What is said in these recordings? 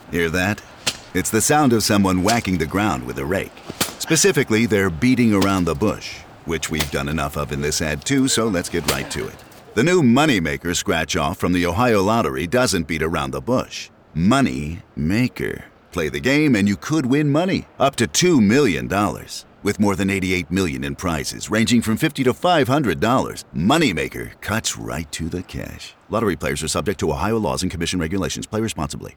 Hear that? It's the sound of someone whacking the ground with a rake. Specifically, they're beating around the bush, which we've done enough of in this ad too, so let's get right to it. The new Moneymaker scratch-off from the Ohio Lottery doesn't beat around the bush. Money Maker. Play the game and you could win money, up to $2 million. With more than $88 million in prizes, ranging from $50 to $500, Moneymaker cuts right to the cash. Lottery players are subject to Ohio laws and commission regulations. Play responsibly.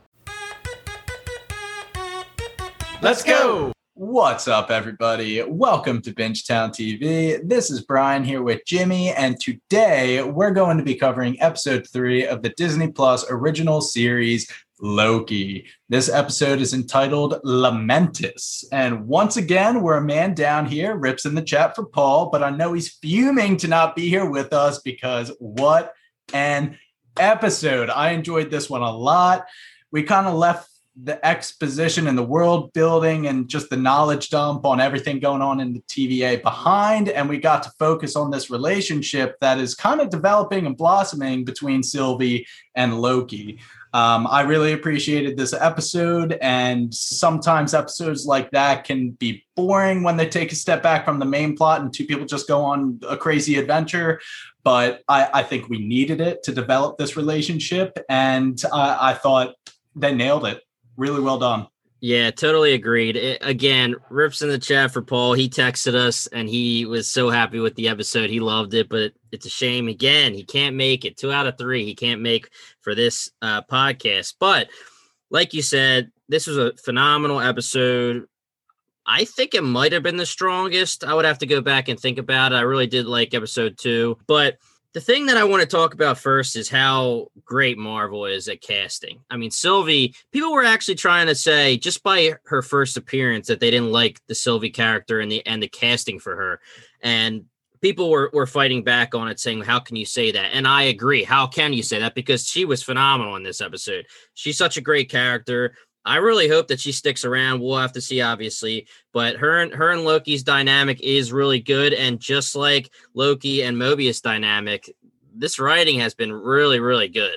Let's go! What's up, everybody? Welcome to Bingetown TV. This is Brian here with Jimmy, and today we're going to be covering episode 3 of the Disney Plus original series, Loki. This episode is entitled Lamentis. And once again, we're a man down here, rips in the chat for Paul, but I know he's fuming to not be here with us because what an episode. I enjoyed this one a lot. We kind of left the exposition and the world building and just the knowledge dump on everything going on in the TVA behind. And we got to focus on this relationship that is kind of developing and blossoming between Sylvie and Loki. I really appreciated this episode, and sometimes episodes like that can be boring when they take a step back from the main plot and two people just go on a crazy adventure. But I think we needed it to develop this relationship, and I thought they nailed it. Really well done. Yeah, totally agreed. Again, rips in the chat for Paul. He texted us and he was so happy with the episode. He loved it, but it's a shame. Again, he can't make it. 2 out of 3 he can't make for this podcast. But like you said, this was a phenomenal episode. I think it might have been the strongest. I would have to go back and think about it. I really did like episode 2, but the thing that I want to talk about first is how great Marvel is at casting. I mean, Sylvie, people were actually trying to say just by her first appearance that they didn't like the Sylvie character and the casting for her. And people were fighting back on it, saying, how can you say that? And I agree. How can you say that? Because she was phenomenal in this episode. She's such a great character. I really hope that she sticks around. We'll have to see, obviously, but her and Loki's dynamic is really good. And just like Loki and Mobius dynamic, this writing has been really, really good.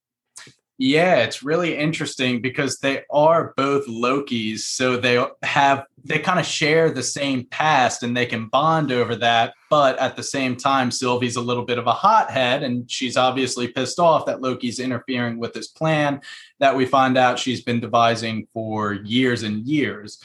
Yeah, it's really interesting because they are both Lokis. So they kind of share the same past and they can bond over that. But at the same time, Sylvie's a little bit of a hothead and she's obviously pissed off that Loki's interfering with his plan that we find out she's been devising for years and years.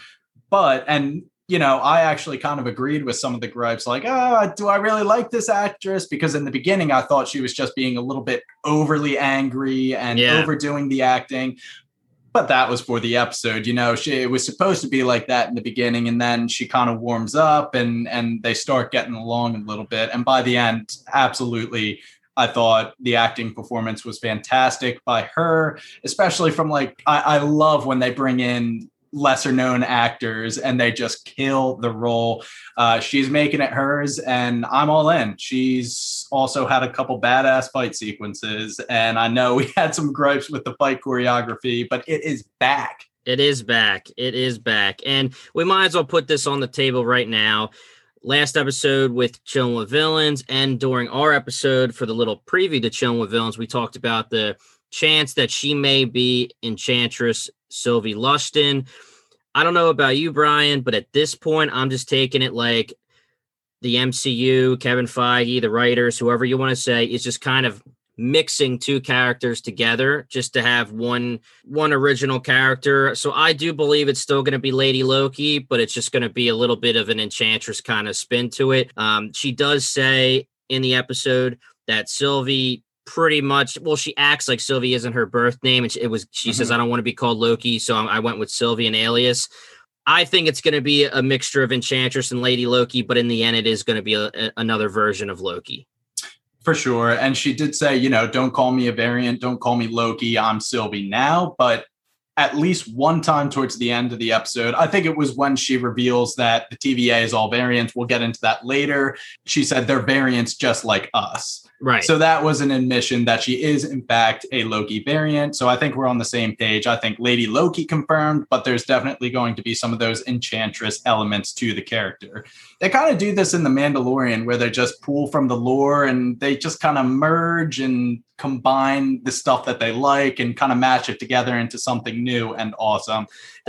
I actually kind of agreed with some of the gripes like, do I really like this actress? Because in the beginning, I thought she was just being a little bit overly angry and overdoing the acting. But that was for the episode. It was supposed to be like that in the beginning. And then she kind of warms up and they start getting along a little bit. And by the end, absolutely, I thought the acting performance was fantastic by her, especially from I love when they bring in lesser known actors and they just kill the role. She's making it hers and I'm all in. She's also had a couple badass fight sequences and I know we had some gripes with the fight choreography, but it is back. It is back. It is back. And we might as well put this on the table right now. Last episode with Chilling with Villains and during our episode for the little preview to Chilling with Villains, we talked about the chance that she may be Enchantress Sylvie Lustin. I don't know about you, Brian, but at this point, I'm just taking it like the MCU, Kevin Feige, the writers, whoever you want to say, is just kind of mixing 2 characters together just to have one original character. So I do believe it's still going to be Lady Loki, but it's just going to be a little bit of an Enchantress kind of spin to it. She does say in the episode that Sylvie pretty much, she acts like Sylvie isn't her birth name. And she says, I don't want to be called Loki. So I went with Sylvie, an alias. I think it's going to be a mixture of Enchantress and Lady Loki, but in the end, it is going to be another version of Loki. For sure. And she did say, don't call me a variant. Don't call me Loki. I'm Sylvie now. But at least one time towards the end of the episode, I think it was when she reveals that the TVA is all variants. We'll get into that later. She said they're variants just like us. Right. So that was an admission that she is, in fact, a Loki variant. So I think we're on the same page. I think Lady Loki confirmed, but there's definitely going to be some of those Enchantress elements to the character. They kind of do this in The Mandalorian, where they just pull from the lore and they just kind of merge and combine the stuff that they like and kind of match it together into something new and awesome.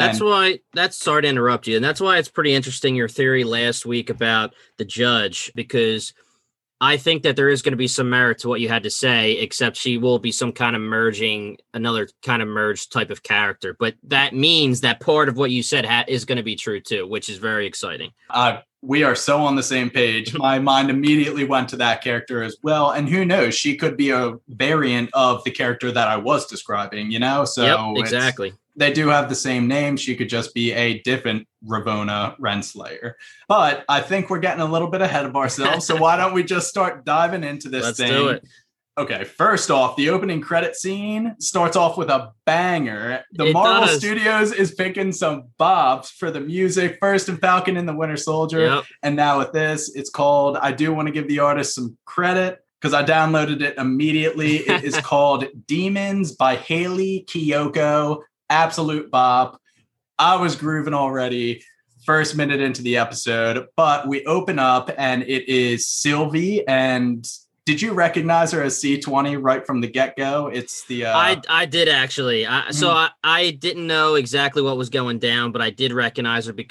Sorry to interrupt you. And that's why it's pretty interesting, your theory last week about the judge, because I think that there is going to be some merit to what you had to say, except she will be some kind of another kind of merged type of character. But that means that part of what you said is going to be true too, which is very exciting. We are so on the same page. My mind immediately went to that character as well. And who knows, she could be a variant of the character that I was describing, So yep, exactly. They do have the same name. She could just be a different Ravonna Renslayer. But I think we're getting a little bit ahead of ourselves. So why don't we just start diving into this Let's thing? do it. Okay, first off, the opening credit scene starts off with a banger. The Marvel Studios is picking some bops for the music. First in Falcon and the Winter Soldier. Yep. And now with this, it's called, I do want to give the artist some credit because I downloaded it immediately. It is called Demons by Haley Kiyoko. Absolute bop. I was grooving already first minute into the episode, but we open up and it is Sylvie. And did you recognize her as C20 right from the get-go? It's the I did actually. So I didn't know exactly what was going down, but I did recognize her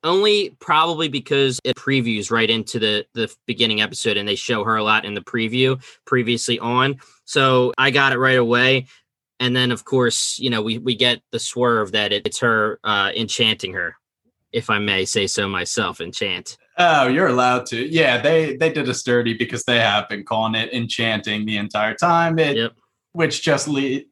probably because it previews right into the beginning episode, and they show her a lot in the preview previously on. So I got it right away. And then, of course, we get the swerve that it's her enchanting her, if I may say so myself, enchant. Oh, you're allowed to. Yeah, they did us dirty because they have been calling it enchanting the entire time, which just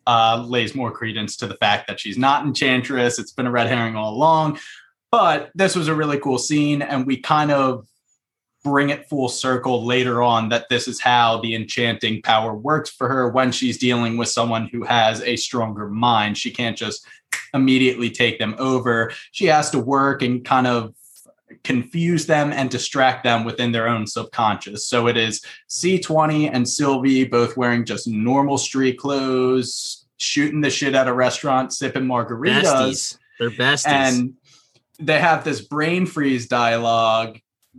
lays more credence to the fact that she's not Enchantress. It's been a red herring all along. But this was a really cool scene, and we kind of bring it full circle later on that this is how the enchanting power works for her when she's dealing with someone who has a stronger mind. She can't just immediately take them over. She has to work and kind of confuse them and distract them within their own subconscious. So it is C20 and Sylvie both wearing just normal street clothes, shooting the shit at a restaurant, sipping margaritas. Besties. They're besties. And they have this brain freeze dialogue.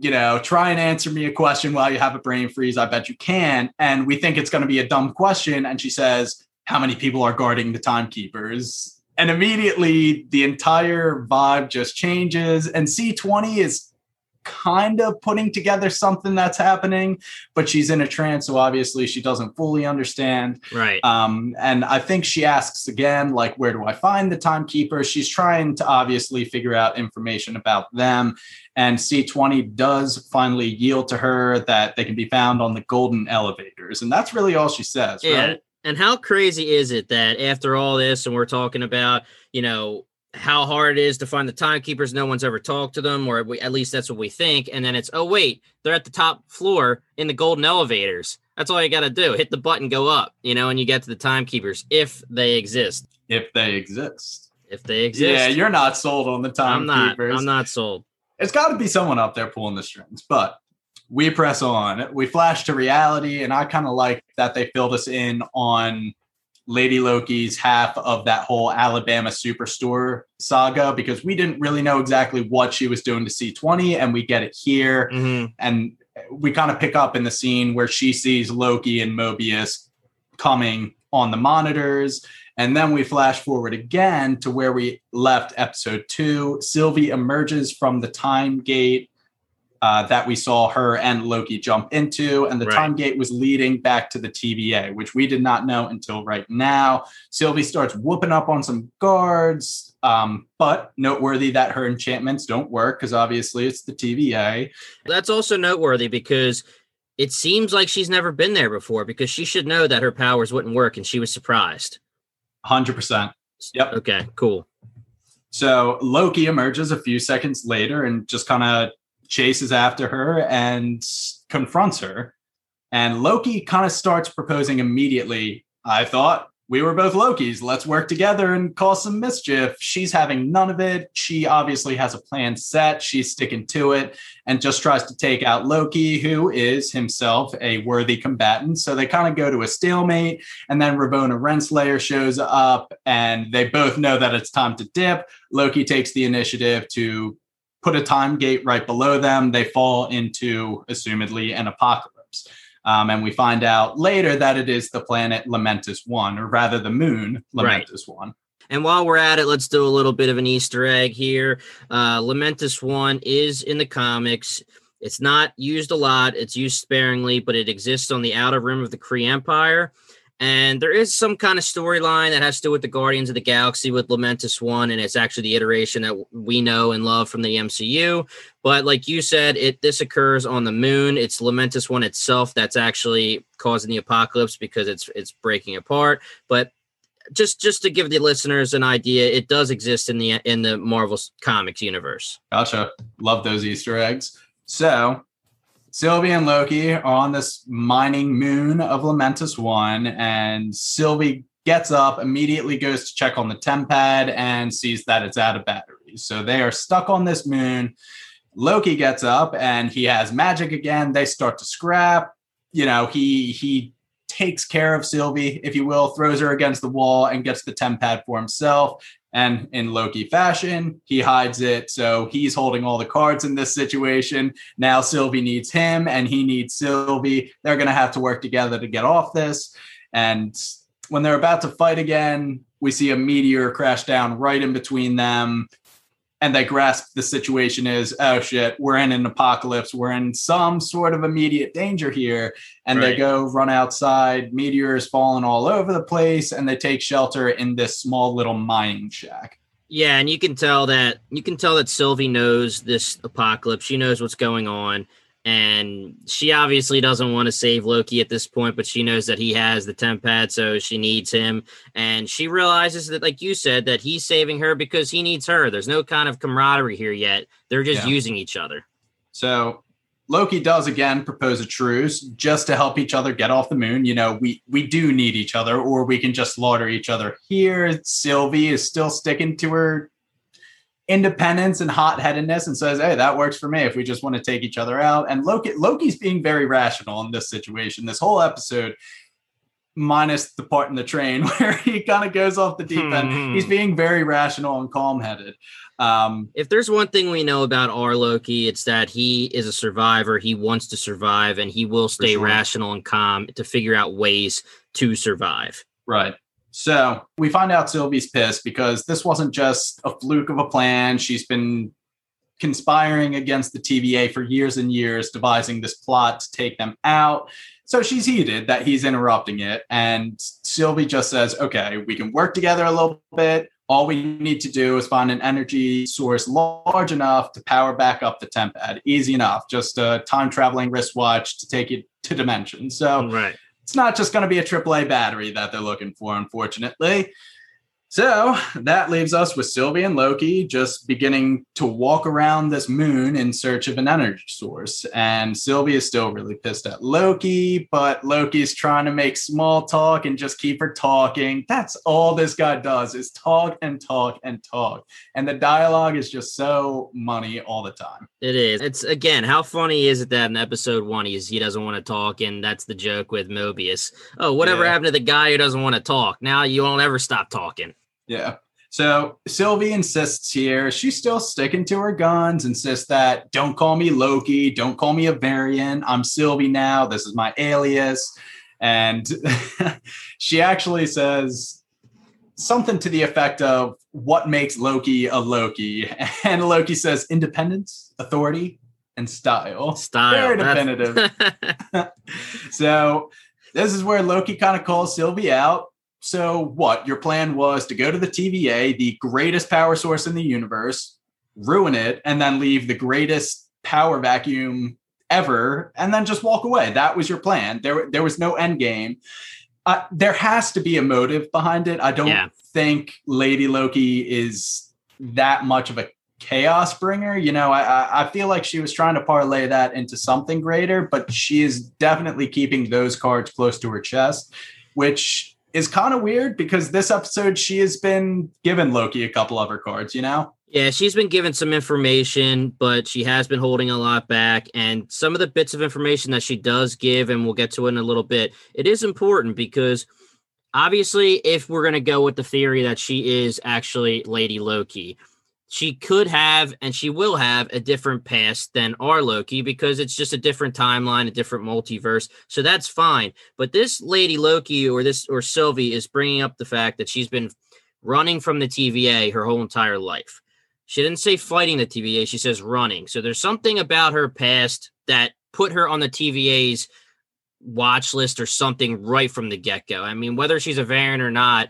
Try and answer me a question while you have a brain freeze. I bet you can. And we think it's going to be a dumb question. And she says, how many people are guarding the timekeepers? And immediately the entire vibe just changes. And C20 is kind of putting together something that's happening, but she's in a trance. So obviously she doesn't fully understand. Right. And I think she asks again, like, where do I find the timekeepers? She's trying to obviously figure out information about them. And C20 does finally yield to her that they can be found on the golden elevators. And that's really all she says, right? And how crazy is it that after all this, and we're talking about, how hard it is to find the timekeepers, no one's ever talked to them, or at least that's what we think. And then it's, oh, wait, they're at the top floor in the golden elevators. That's all you got to do. Hit the button, go up, and you get to the timekeepers if they exist. If they exist. Yeah, you're not sold on the timekeepers. I'm not sold. It's got to be someone up there pulling the strings, but we press on. We flash to reality, and I kind of like that they filled us in on Lady Loki's half of that whole Alabama Superstore saga, because we didn't really know exactly what she was doing to C20, and we get it here. Mm-hmm. And we kind of pick up in the scene where she sees Loki and Mobius coming on the monitors. And then we flash forward again to where we left episode 2. Sylvie emerges from the time gate that we saw her and Loki jump into. And the time gate was leading back to the TVA, which we did not know until right now. Sylvie starts whooping up on some guards, but noteworthy that her enchantments don't work because obviously it's the TVA. That's also noteworthy because it seems like she's never been there before, because she should know that her powers wouldn't work, and she was surprised. 100%. Yep. Okay, cool. So Loki emerges a few seconds later and just kind of chases after her and confronts her. And Loki kind of starts proposing immediately. I thought we were both Lokis. Let's work together and cause some mischief. She's having none of it. She obviously has a plan set. She's sticking to it and just tries to take out Loki, who is himself a worthy combatant. So they kind of go to a stalemate, and then Ravonna Renslayer shows up, and they both know that it's time to dip. Loki takes the initiative to put a time gate right below them. They fall into, assumedly, an apocalypse. And we find out later that it is the planet Lamentus 1, or rather the moon Lamentus 1. And while we're at it, let's do a little bit of an Easter egg here. Lamentus 1 is in the comics. It's not used a lot. It's used sparingly, but it exists on the outer rim of the Kree Empire. And there is some kind of storyline that has to do with the Guardians of the Galaxy with Lamentus 1, and it's actually the iteration that we know and love from the MCU. But like you said, this occurs on the moon. It's Lamentus 1 itself that's actually causing the apocalypse because it's breaking apart. But just to give the listeners an idea, it does exist in the Marvel Comics universe. Gotcha. Love those Easter eggs. So Sylvie and Loki are on this mining moon of Lamentus 1, and Sylvie gets up, immediately goes to check on the TemPad, and sees that it's out of batteries. So they are stuck on this moon. Loki gets up, and he has magic again. They start to scrap. He takes care of Sylvie, if you will, throws her against the wall, and gets the TemPad for himself. And in Loki fashion, he hides it. So he's holding all the cards in this situation. Now Sylvie needs him and he needs Sylvie. They're going to have to work together to get off this. And when they're about to fight again, we see a meteor crash down right in between them. And they grasp the situation is, oh shit, we're in an apocalypse. We're in some sort of immediate danger here. And They go run outside. Meteors falling all over the place. And they take shelter in this small little mining shack. Yeah, and you can tell that Sylvie knows this apocalypse. She knows what's going on. And she obviously doesn't want to save Loki at this point, but she knows that he has the TemPad, so she needs him. And she realizes that, like you said, that he's saving her because he needs her. There's no kind of camaraderie here yet. They're just using each other. So Loki does again propose a truce just to help each other get off the moon. We do need each other, or we can just slaughter each other here. Sylvie is still sticking to her independence and hot-headedness and says, hey, that works for me if we just want to take each other out. And Loki's being very rational in this situation. This whole episode, minus the part in the train where he kind of goes off the deep end, he's being very rational and calm-headed. If there's one thing we know about our Loki, it's that he is a survivor. He wants to survive, and he will stay rational and calm to figure out ways to survive. Right. So we find out Sylvie's pissed because this wasn't just a fluke of a plan. She's been conspiring against the TVA for years and years, devising this plot to take them out. So she's heated that he's interrupting it. And Sylvie just says, okay, we can work together a little bit. All we need to do is find an energy source large enough to power back up the TemPad. Easy enough. Just a time-traveling wristwatch to take it to dimensions. So it's not just going to be a AAA battery that they're looking for, unfortunately. So that leaves us with Sylvie and Loki just beginning to walk around this moon in search of an energy source. And Sylvie is still really pissed at Loki, but Loki's trying to make small talk and just keep her talking. That's all this guy does is talk and talk and talk. And the dialogue is just so money all the time. It is. It's, again, how funny is it that in episode 1 he doesn't want to talk, and that's the joke with Mobius. Oh, whatever happened to the guy who doesn't want to talk? Now you won't ever stop talking. Yeah. So Sylvie insists here, she's still sticking to her guns, insists that don't call me Loki, don't call me a variant. I'm Sylvie now. This is my alias. And she actually says something to the effect of what makes Loki a Loki. And Loki says independence, authority, and style. Very definitive. So this is where Loki kind of calls Sylvie out. So what? Your plan was to go to the TVA, the greatest power source in the universe, ruin it, and then leave the greatest power vacuum ever, and then just walk away. That was your plan. There was no end game. There has to be a motive behind it. I don't think Lady Loki is that much of a chaos bringer. I feel like she was trying to parlay that into something greater, but she is definitely keeping those cards close to her chest, which is kind of weird because this episode she has been given Loki a couple of her cards, Yeah, she's been given some information, but she has been holding a lot back. And some of the bits of information that she does give, and we'll get to it in a little bit, it is important because obviously if we're going to go with the theory that she is actually Lady Loki, she could have and she will have a different past than our Loki because it's just a different timeline, a different multiverse. So that's fine. But this lady Loki or Sylvie is bringing up the fact that she's been running from the TVA her whole entire life. She didn't say fighting the TVA. She says running. So there's something about her past that put her on the TVA's watch list or something right from the get-go. I mean, whether she's a variant or not,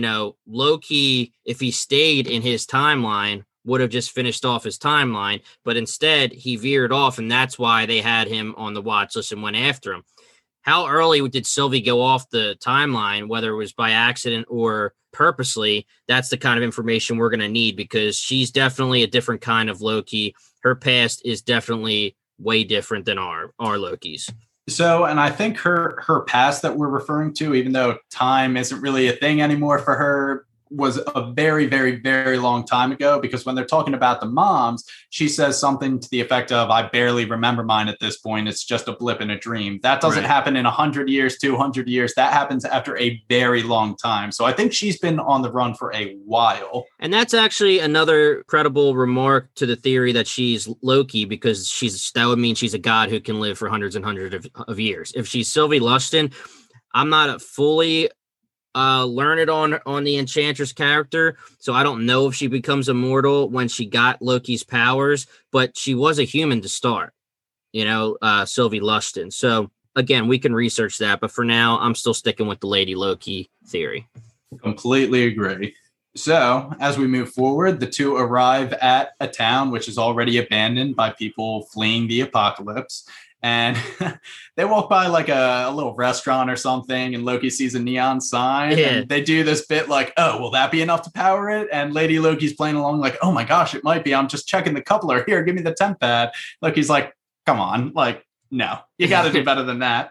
Loki, if he stayed in his timeline, would have just finished off his timeline. But instead, he veered off, and that's why they had him on the watch list and went after him. How early did Sylvie go off the timeline, whether it was by accident or purposely? That's the kind of information we're going to need because she's definitely a different kind of Loki. Her past is definitely way different than our Lokis. So, and I think her past that we're referring to, even though time isn't really a thing anymore for her, was a very, very, very long time ago, because when they're talking about the moms, she says something to the effect of, I barely remember mine at this point. It's just a blip in a dream. That doesn't happen in 100 years, 200 years. That happens after a very long time. So I think she's been on the run for a while. And that's actually another credible remark to the theory that she's Loki, because that would mean she's a god who can live for hundreds and hundreds of years. If she's Sylvie Lustin, I'm not fully learned on the Enchantress character, so I don't know if she becomes immortal when she got Loki's powers, but she was a human to start, Sylvie Lustin. So again, we can research that, but for now, I'm still sticking with the Lady Loki theory. Completely agree. So as we move forward, the two arrive at a town which is already abandoned by people fleeing the apocalypse. And they walk by like a little restaurant or something, and Loki sees a neon sign. Yeah. And they do this bit like, oh, will that be enough to power it? And Lady Loki's playing along like, oh my gosh, it might be. I'm just checking the coupler. Here, give me the temp pad. Loki's like, come on. Like, no, you got to do better than that.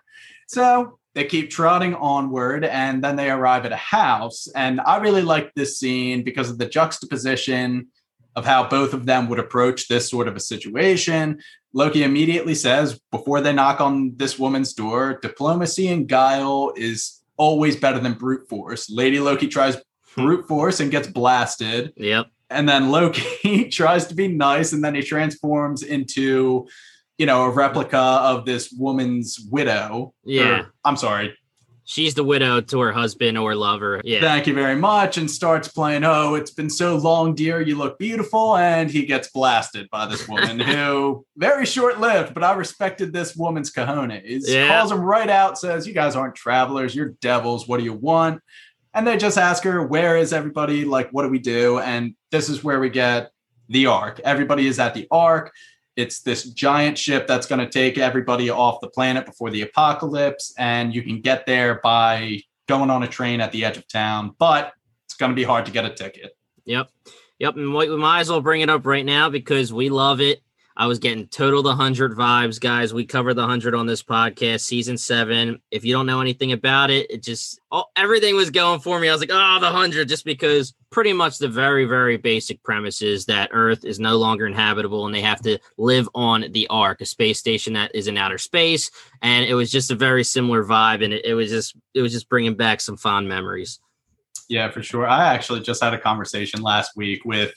So they keep trotting onward, and then they arrive at a house. And I really like this scene because of the juxtaposition of how both of them would approach this sort of a situation. Loki immediately says, before they knock on this woman's door, diplomacy and guile is always better than brute force. Lady Loki tries brute force and gets blasted. Yep. And then Loki tries to be nice, and then he transforms into, a replica of this woman's widow. Yeah. I'm sorry. She's the widow to her husband or lover. Yeah. Thank you very much. And starts playing, oh, it's been so long, dear. You look beautiful. And he gets blasted by this woman who, very short-lived, but I respected this woman's cojones. Yeah. Calls him right out, says, you guys aren't travelers. You're devils. What do you want? And they just ask her, where is everybody? Like, what do we do? And this is where we get the Ark. Everybody is at the Ark. It's this giant ship that's going to take everybody off the planet before the apocalypse. And you can get there by going on a train at the edge of town, but it's going to be hard to get a ticket. Yep. And we might as well bring it up right now because we love it. I was getting total the 100 vibes, guys. We covered the 100 on this podcast, season 7. If you don't know anything about it, everything was going for me. I was like, the 100, just because pretty much the very, very basic premise is that Earth is no longer inhabitable and they have to live on the Ark, a space station that is in outer space. And it was just a very similar vibe, and it was just bringing back some fond memories. Yeah, for sure. I actually just had a conversation last week with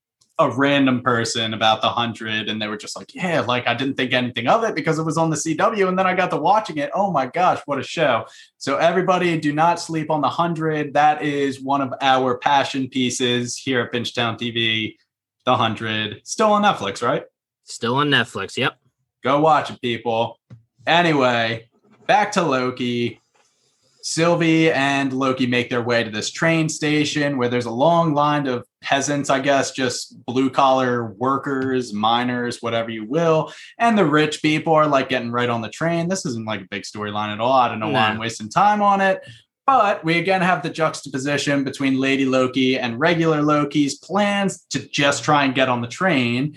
a random person about the 100, and they were just like, yeah, like I didn't think anything of it because it was on the CW, and then I got to watching it. Oh my gosh, what a show. So everybody, do not sleep on the 100. That is one of our passion pieces here at Bingetown TV. The 100, still on Netflix, right? Still on Netflix. Yep. Go watch it, people. Anyway, back to Loki. Sylvie and Loki make their way to this train station where there's a long line of peasants, I guess, just blue-collar workers, miners, whatever you will. And the rich people are like getting right on the train. This isn't like a big storyline at all. I don't know why I'm wasting time on it. But we again have the juxtaposition between Lady Loki and regular Loki's plans to just try and get on the train.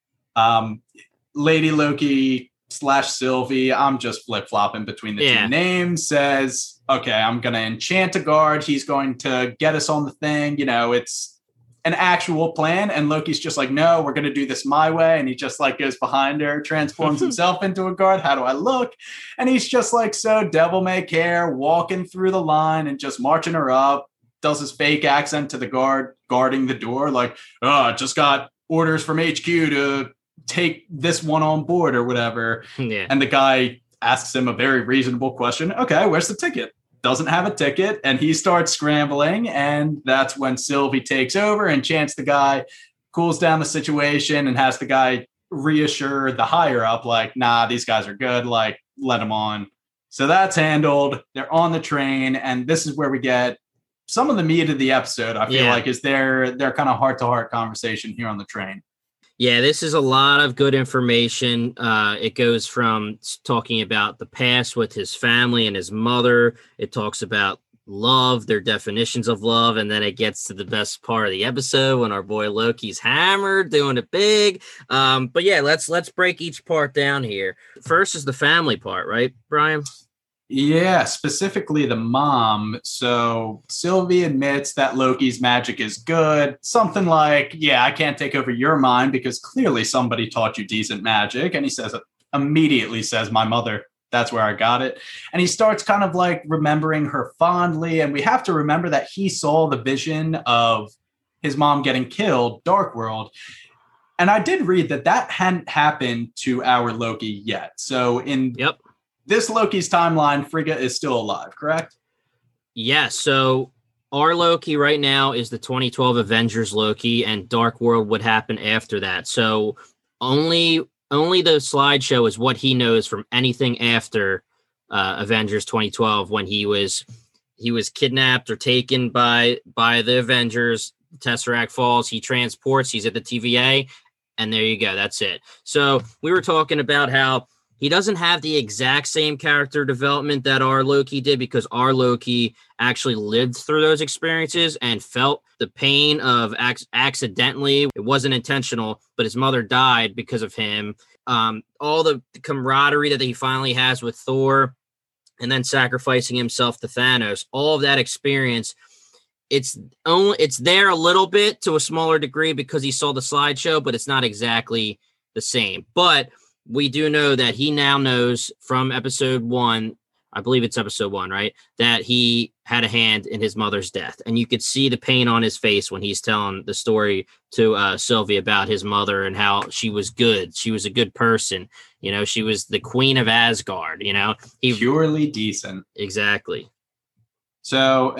Lady Loki / Sylvie, I'm just flip-flopping between the two names, says, okay, I'm going to enchant a guard. He's going to get us on the thing. It's an actual plan. And Loki's just like, no, we're going to do this my way. And he just like goes behind her, transforms himself into a guard. How do I look? And he's just like, so devil may care, walking through the line and just marching her up. does his fake accent to the guard guarding the door, like, oh, just got orders from HQ to take this one on board or whatever. Yeah. And the guy asks him a very reasonable question. Okay, where's the ticket? Doesn't have a ticket. And he starts scrambling. And that's when Sylvie takes over and Chance the guy cools down the situation and has the guy reassure the higher up, like, nah, these guys are good. Like, let them on. So that's handled. They're on the train. And this is where we get some of the meat of the episode, I feel like, is their kind of heart-to-heart conversation here on the train. Yeah, this is a lot of good information. It goes from talking about the past with his family and his mother. It talks about love, their definitions of love, and then it gets to the best part of the episode when our boy Loki's hammered, doing it big. But yeah, let's break each part down here. First is the family part, right, Brian? Yeah, specifically the mom. So Sylvie admits that Loki's magic is good. Something like, yeah, I can't take over your mind because clearly somebody taught you decent magic. And he immediately says, my mother, that's where I got it. And he starts kind of like remembering her fondly. And we have to remember that he saw the vision of his mom getting killed, Dark World. And I did read that hadn't happened to our Loki yet. So in this Loki's timeline, Frigga is still alive, correct? Yeah, so our Loki right now is the 2012 Avengers Loki, and Dark World would happen after that. So only the slideshow is what he knows from anything after Avengers 2012, when he was kidnapped or taken by the Avengers. Tesseract falls, he transports, he's at the TVA, and there you go. That's it. So we were talking about how he doesn't have the exact same character development that our Loki did, because our Loki actually lived through those experiences and felt the pain of accidentally. It wasn't intentional, but his mother died because of him. All the camaraderie that he finally has with Thor, and then sacrificing himself to Thanos, all of that experience, it's there a little bit to a smaller degree because he saw the slideshow, but it's not exactly the same. But we do know that he now knows from episode 1, I believe it's episode 1, right, that he had a hand in his mother's death. And you could see the pain on his face when he's telling the story to Sylvie about his mother and how she was good. She was a good person. You know, she was the queen of Asgard, you know. Purely decent. Exactly. So...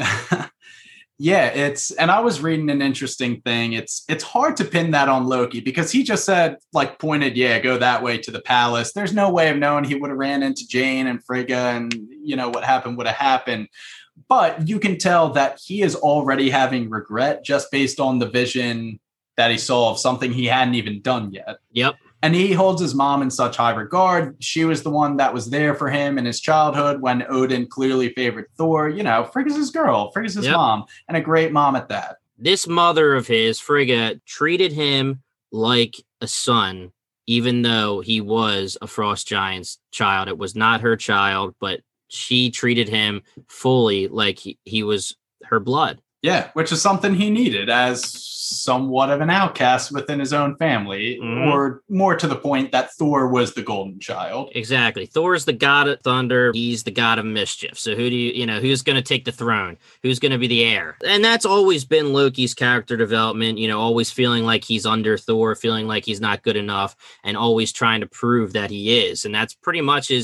Yeah, and I was reading an interesting thing. It's hard to pin that on Loki because he just said, like, pointed, go that way to the palace. There's no way of knowing he would have ran into Jane and Frigga and, you know, what happened would have happened. But you can tell that he is already having regret just based on the vision that he saw of something he hadn't even done yet. Yep. And he holds his mom in such high regard. She was the one that was there for him in his childhood when Odin clearly favored Thor. You know, Frigga's his girl. Frigga's his mom, and a great mom at that. This mother of his, Frigga, treated him like a son, even though he was a Frost Giant's child. It was not her child, but she treated him fully like he was her blood. Yeah, which is something he needed as somewhat of an outcast within his own family, or more to the point that Thor was the golden child. Exactly. Thor is the god of thunder. He's the god of mischief. So who's going to take the throne? Who's going to be the heir? And that's always been Loki's character development, you know, always feeling like he's under Thor, feeling like he's not good enough, and always trying to prove that he is. And that's pretty much his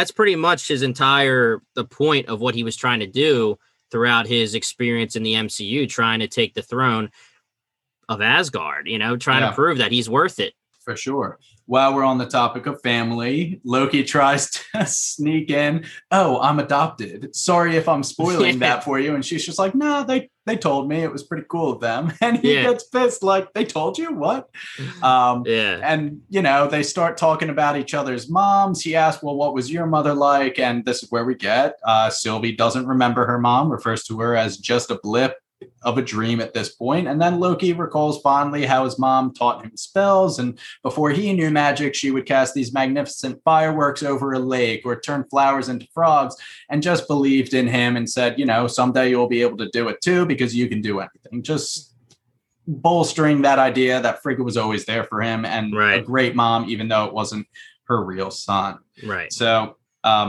entire, the point of what he was trying to do throughout his experience in the MCU, trying to take the throne of Asgard, you know, trying to prove that he's worth it. For sure. While we're on the topic of family, Loki tries to sneak in, oh, I'm adopted. Sorry if I'm spoiling that for you. And she's just like, no, they told me. It was pretty cool of them. And he gets pissed, like, they told you? What? And, you know, they start talking about each other's moms. He asks, well, what was your mother like? And this is where we get Sylvie doesn't remember her mom, refers to her as just a blip of a dream at this point. And then Loki recalls fondly how his mom taught him spells, and before he knew magic, she would cast these magnificent fireworks over a lake or turn flowers into frogs, and just believed in him and said, you know, someday you'll be able to do it too because you can do anything. Just bolstering that idea that Frigga was always there for him and a great mom, even though it wasn't her real son. Right. So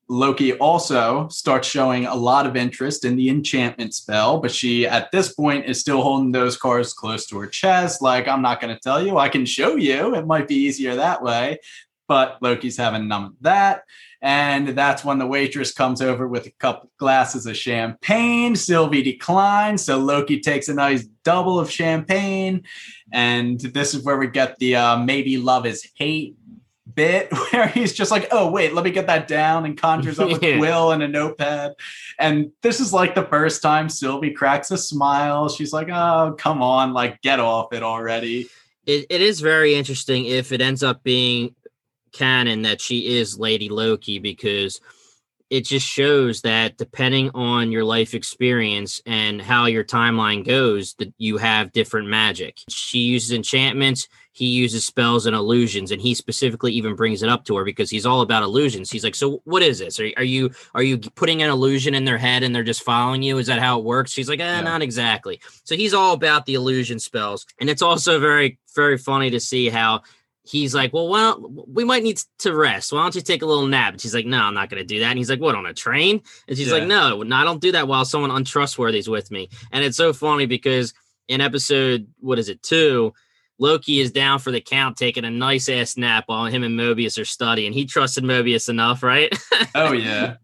Loki also starts showing a lot of interest in the enchantment spell, but she at this point is still holding those cards close to her chest. Like, I'm not going to tell you, I can show you. It might be easier that way. But Loki's having none of that. And that's when the waitress comes over with a couple glasses of champagne. Sylvie declines. So Loki takes a nice double of champagne. And this is where we get the maybe love is hate bit, where he's just like, oh, wait, let me get that down, and conjures up a quill and a notepad. And this is like the first time Sylvie cracks a smile. She's like, oh, come on, like, get off it already. It is very interesting if it ends up being canon that she is Lady Loki, because it just shows that depending on your life experience and how your timeline goes, that you have different magic. She uses enchantments, he uses spells and illusions, and he specifically even brings it up to her because he's all about illusions. He's like, so what is this? Are you putting an illusion in their head and they're just following you? Is that how it works? She's like, not exactly. So he's all about the illusion spells. And it's also very, very funny to see how he's like, well, we might need to rest. Why don't you take a little nap? And she's like, no, I'm not going to do that. And he's like, what, on a train? And she's like, no, I don't do that while someone untrustworthy is with me. And it's so funny because in episode, 2, Loki is down for the count, taking a nice ass nap while him and Mobius are studying. He trusted Mobius enough, right? Oh, yeah.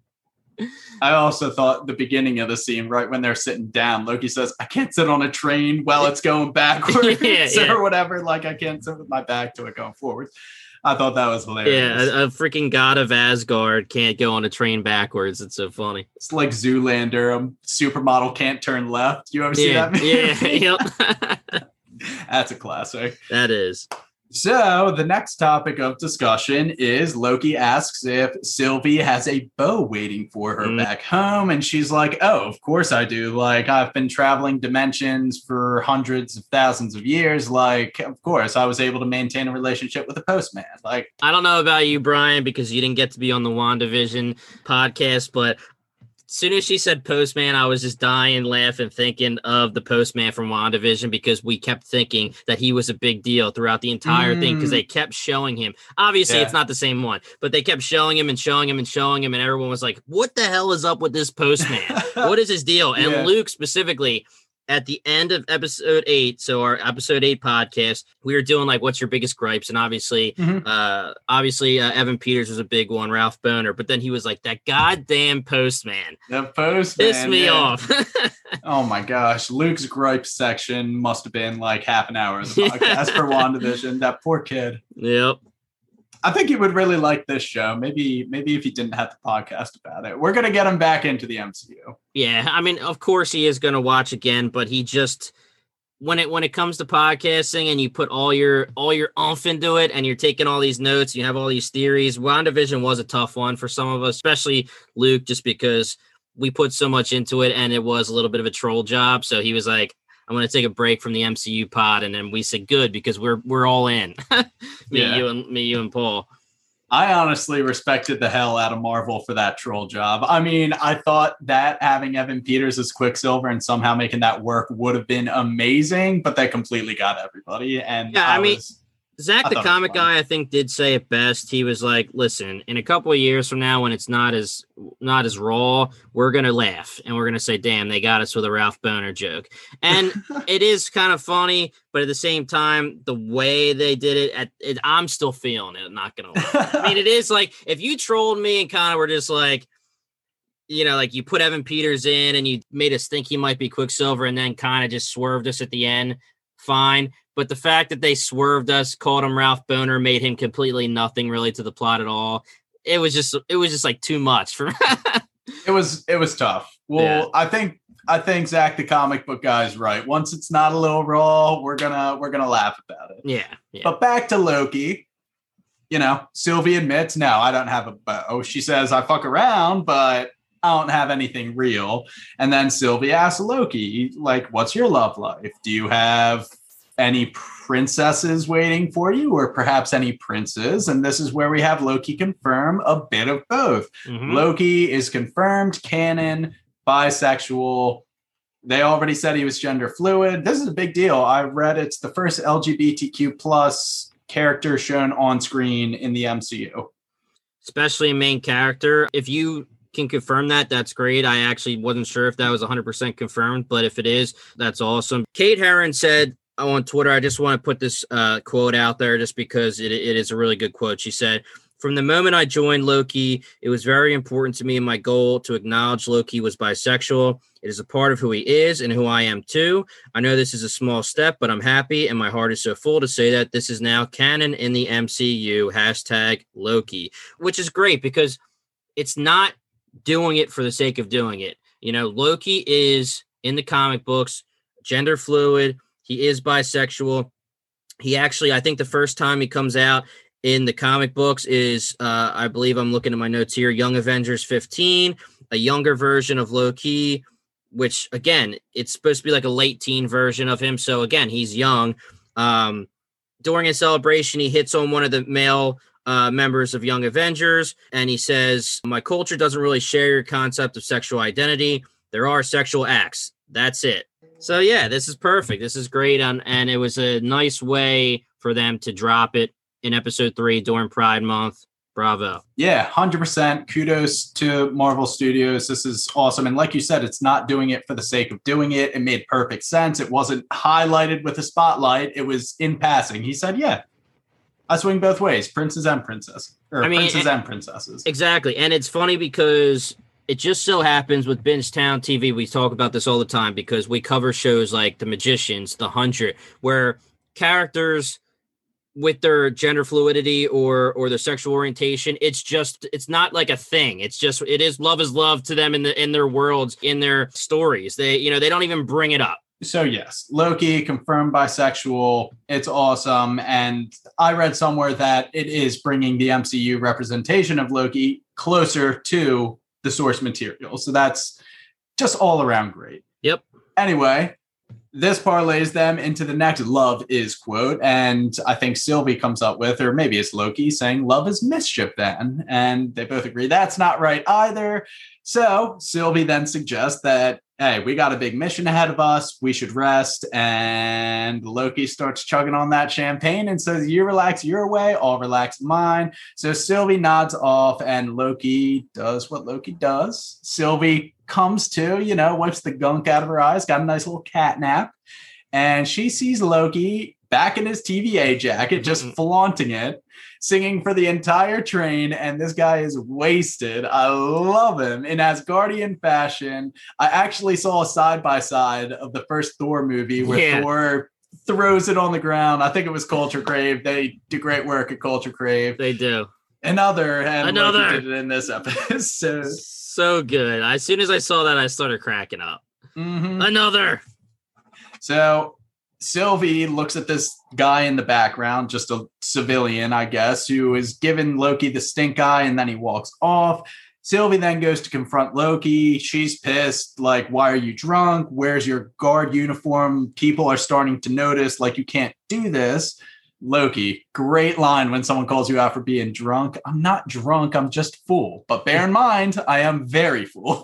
I also thought the beginning of the scene, right when they're sitting down, Loki says, I can't sit on a train while it's going backwards or whatever. Like, I can't sit with my back to it going forwards. I thought that was hilarious. Yeah, a freaking god of Asgard can't go on a train backwards. It's so funny. It's like Zoolander. A supermodel can't turn left. You ever see that movie? Yeah, yep. That's a classic. That is. So the next topic of discussion is Loki asks if Sylvie has a bow waiting for her back home. And she's like, oh, of course I do. Like, I've been traveling dimensions for hundreds of thousands of years. Like, of course, I was able to maintain a relationship with the postman. Like, I don't know about you, Brian, because you didn't get to be on the WandaVision podcast, but as soon as she said postman, I was just dying laughing, thinking of the postman from WandaVision, because we kept thinking that he was a big deal throughout the entire thing, because they kept showing him. Obviously, it's not the same one, but they kept showing him and showing him and showing him, and everyone was like, what the hell is up with this postman? What is his deal? And Luke specifically, at the end of episode 8, so our episode 8 podcast, we were doing like, what's your biggest gripes? And obviously, Evan Peters was a big one, Ralph Boner, but then he was like, that goddamn postman. The postman pissed me off. Oh my gosh. Luke's gripe section must have been like half an hour of the podcast for WandaVision. That poor kid. Yep. I think he would really like this show. Maybe if he didn't have the podcast about it. We're going to get him back into the MCU. Yeah, I mean, of course he is going to watch again, but he just, when it comes to podcasting and you put all your oomph into it and you're taking all these notes, you have all these theories. WandaVision was a tough one for some of us, especially Luke, just because we put so much into it and it was a little bit of a troll job. So he was like, I'm going to take a break from the MCU pod. And then we said, good, because we're all in. you and Paul. I honestly respected the hell out of Marvel for that troll job. I mean, I thought that having Evan Peters as Quicksilver and somehow making that work would have been amazing, but they completely got everybody. And yeah, I mean, Zach, the comic guy, I think, did say it best. He was like, listen, in a couple of years from now, when it's not as raw, we're going to laugh and we're going to say, damn, they got us with a Ralph Boner joke. And it is kind of funny, but at the same time, the way they did it, I'm still feeling it. I'm not going to lie. I mean, it is like, if you trolled me and kind of were just like, you know, like you put Evan Peters in and you made us think he might be Quicksilver and then kind of just swerved us at the end, fine. But the fact that they swerved us, called him Ralph Boner, made him completely nothing really to the plot at all. It was just like too much for me. It was tough. Well, yeah. I think Zach, the comic book guy, is right. Once it's not a little raw, we're gonna laugh about it. Yeah. But back to Loki. You know, Sylvie admits, no, I don't have a bow. She says, I fuck around, but I don't have anything real. And then Sylvie asks Loki, like, what's your love life? Do you have any princesses waiting for you, or perhaps any princes? And this is where we have Loki confirm a bit of both. Mm-hmm. Loki is confirmed canon, bisexual. They already said he was gender fluid. This is a big deal. I read it's the first LGBTQ plus character shown on screen in the MCU. especially a main character. If you can confirm that, that's great. I actually wasn't sure if that was 100% confirmed, but if it is, that's awesome. Kate Herron said on Twitter, I just want to put this quote out there just because it is a really good quote. She said, "From the moment I joined Loki, it was very important to me and my goal to acknowledge Loki was bisexual. It is a part of who he is and who I am too. I know this is a small step, but I'm happy and my heart is so full to say that this is now canon in the MCU, #Loki," which is great because it's not doing it for the sake of doing it. You know, Loki is in the comic books, gender fluid. He is bisexual. He actually, I think the first time he comes out in the comic books is, I believe I'm looking at my notes here, Young Avengers 15, a younger version of Loki, which again, it's supposed to be like a late teen version of him. So again, he's young. During a celebration, he hits on one of the male members of Young Avengers, and he says, "My culture doesn't really share your concept of sexual identity. There are sexual acts. That's it." So yeah, this is perfect. This is great. And it was a nice way for them to drop it in episode 3 during Pride Month. Bravo. Yeah, 100%. Kudos to Marvel Studios. This is awesome. And like you said, it's not doing it for the sake of doing it. It made perfect sense. It wasn't highlighted with a spotlight. It was in passing. He said, yeah, I swing both ways, princes and princess, or princes and princesses. Exactly. And it's funny because it just so happens with Bingetown TV, we talk about this all the time because we cover shows like The Magicians, The 100, where characters with their gender fluidity or their sexual orientation, it's not like a thing. It is love to them in their worlds, in their stories. They don't even bring it up. So yes, Loki confirmed bisexual. It's awesome. And I read somewhere that it is bringing the MCU representation of Loki closer to the source material. So that's just all around great. Yep. Anyway, this parlays them into the next "love is" quote. And I think Sylvie comes up with, or maybe it's Loki, saying "love is mischief" then. And they both agree that's not right either. So Sylvie then suggests that, hey, we got a big mission ahead of us. We should rest. And Loki starts chugging on that champagne and says, "You relax your way, I'll relax mine." So Sylvie nods off and Loki does what Loki does. Sylvie comes to, wipes the gunk out of her eyes, got a nice little cat nap. And she sees Loki back in his TVA jacket, just flaunting it, singing for the entire train, and this guy is wasted. I love him in Asgardian fashion. I actually saw a side-by-side of the first Thor movie where Thor throws it on the ground. I think it was Culture Crave. They do great work at Culture Crave. They do. Another. Loki did it in this episode. So good. As soon as I saw that, I started cracking up. Mm-hmm. Another. So Sylvie looks at this guy in the background, just a civilian, I guess, who is giving Loki the stink eye, and then he walks off. Sylvie then goes to confront Loki. She's pissed, like, why are you drunk? Where's your guard uniform? People are starting to notice, like, you can't do this. Loki, great line when someone calls you out for being drunk. I'm not drunk, I'm just full. But bear in mind, I am very full.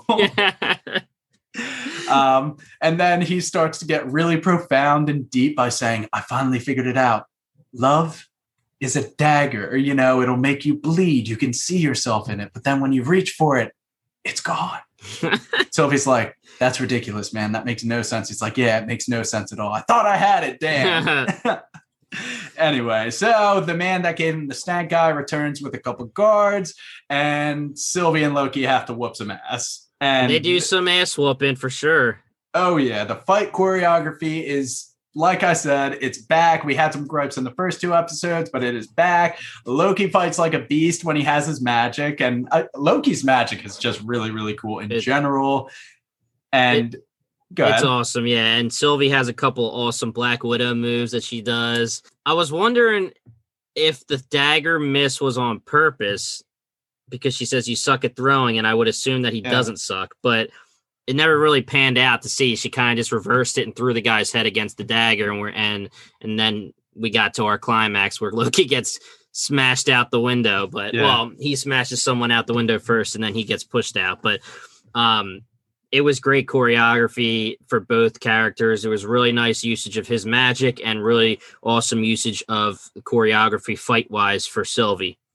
And then he starts to get really profound and deep by saying, I finally figured it out. Love is a dagger, it'll make you bleed. You can see yourself in it. But then when you reach for it, it's gone. Sylvie's like, that's ridiculous, man. That makes no sense. He's like, yeah, it makes no sense at all. I thought I had it. Damn. Anyway, so the man that gave him the stank guy returns with a couple guards, and Sylvie and Loki have to whoop some ass. And they do some ass whooping for sure. Oh, yeah. The fight choreography is, like I said, it's back. We had some gripes in the first 2 episodes, but it is back. Loki fights like a beast when he has his magic, and Loki's magic is just really, really cool in general. And it's awesome, yeah. And Sylvie has a couple awesome Black Widow moves that she does. I was wondering if the dagger miss was on purpose, because she says you suck at throwing, and I would assume that he doesn't suck, but it never really panned out to see. She kind of just reversed it and threw the guy's head against the dagger, and then we got to our climax where Loki gets smashed out the window. But well, he smashes someone out the window first, and then he gets pushed out. But it was great choreography for both characters. It was really nice usage of his magic and really awesome usage of choreography fight-wise for Sylvie.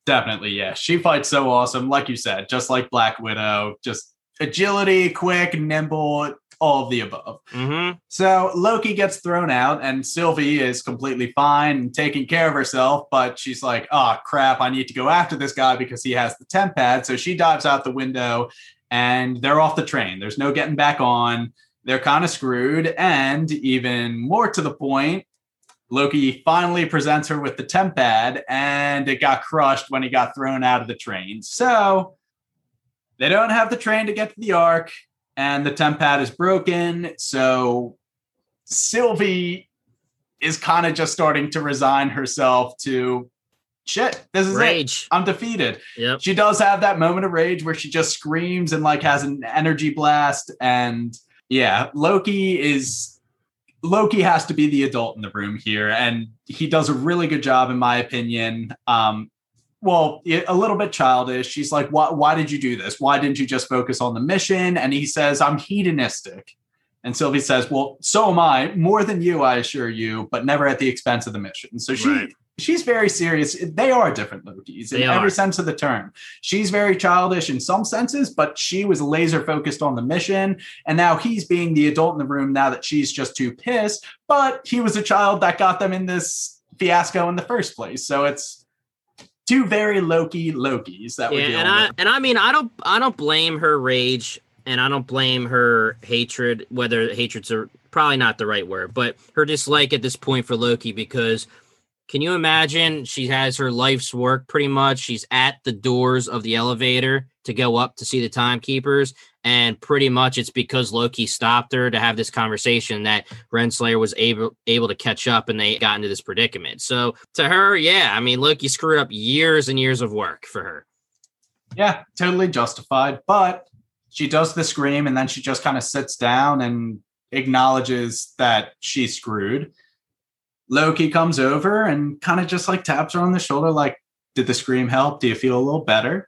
Definitely, yeah. She fights so awesome, like you said, just like Black Widow, just agility, quick, nimble, all of the above. Mm-hmm. So Loki gets thrown out, and Sylvie is completely fine and taking care of herself, but she's like, oh, crap, I need to go after this guy because he has the temp pad. So she dives out the window, and they're off the train. There's no getting back on. They're kind of screwed. And even more to the point, Loki finally presents her with the temp pad, and it got crushed when he got thrown out of the train. So they don't have the train to get to the Ark, and the temp pad is broken. So Sylvie is kind of just starting to resign herself to shit. This is rage. It. I'm defeated. Yep. She does have that moment of rage where she just screams and like has an energy blast. And yeah, Loki has to be the adult in the room here, and he does a really good job, in my opinion. Well, a little bit childish. She's like, why did you do this? Why didn't you just focus on the mission? And he says, I'm hedonistic. And Sylvie says, well, so am I, more than you, I assure you, but never at the expense of the mission. So she's very serious. They are different Lokis in every sense of the term. She's very childish in some senses, but she was laser focused on the mission. And now he's being the adult in the room now that she's just too pissed. But he was a child that got them in this fiasco in the first place. So it's two very Lokis that we're dealing with. And I mean, I don't blame her rage, and I don't blame her hatred, whether hatred's probably not the right word, but her dislike at this point for Loki, because can you imagine she has her life's work pretty much? She's at the doors of the elevator to go up to see the timekeepers, and pretty much it's because Loki stopped her to have this conversation that Renslayer was able to catch up, and they got into this predicament. So to her, yeah, I mean, Loki screwed up years and years of work for her. Yeah, totally justified. But she does the scream, and then she just kind of sits down and acknowledges that she's screwed. Loki comes over and kind of just like taps her on the shoulder, like, did the scream help? Do you feel a little better?